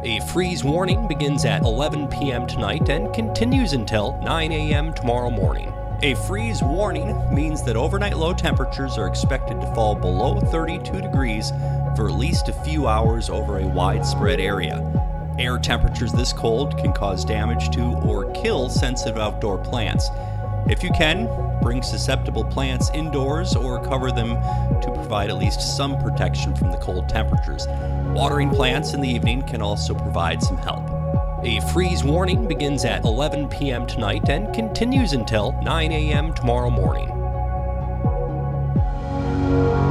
A freeze warning begins at 11 p.m. tonight and continues until 9 a.m. tomorrow morning. A freeze warning means that overnight low temperatures are expected to fall below 32 degrees for at least a few hours over a widespread area. Air temperatures this cold can cause damage to or kill sensitive outdoor plants. If you can, bring susceptible plants indoors or cover them to provide at least some protection from the cold temperatures. Watering plants in the evening can also provide some help. A freeze warning begins at 11 p.m. tonight and continues until 9 a.m. tomorrow morning.